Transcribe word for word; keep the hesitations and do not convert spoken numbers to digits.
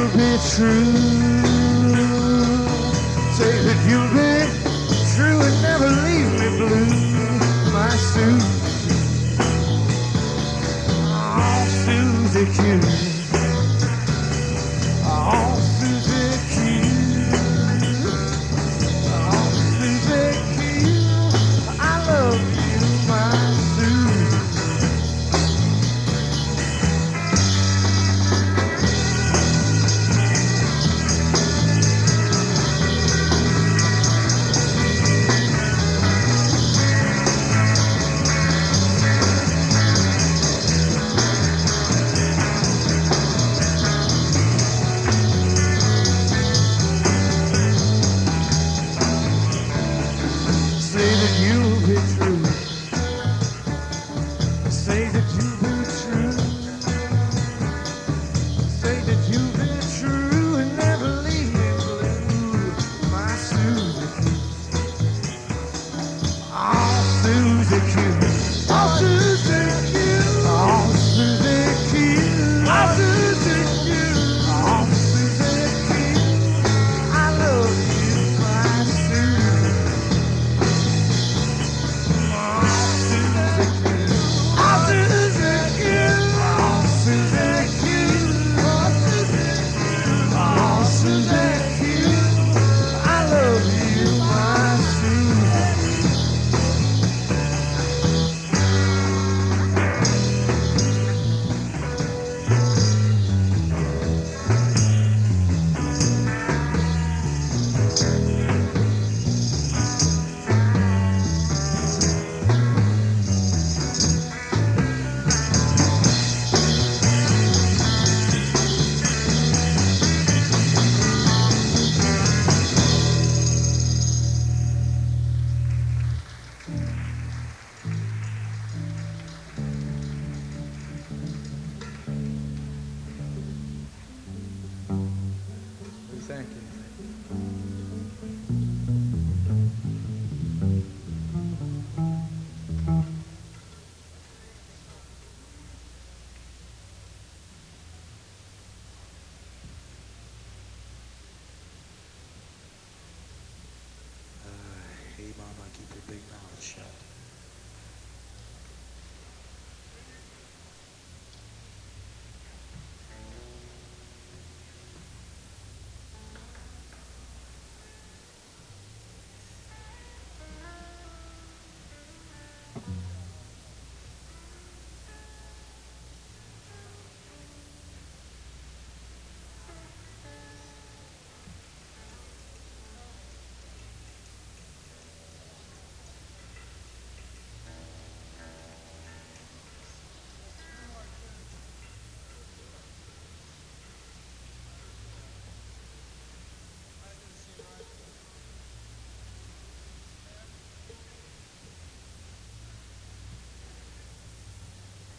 you'll be true. Say that you'll be true and never leave me blue, my Susie. Oh, Susie Q. Oh, Susie Q. Oh, Susie Q. I love you, my Susie. Say that you'll be true. Say that you'll be true. Say that you'll be true and never leave me blue, my Susie Q. Oh, Susie Q. Oh, Susie Q. Oh, Susie Q. Oh, Susie Q. Oh, Susie Q. I love you, my Susie. Thank you. Uh, hey mama, keep your big mouth shut.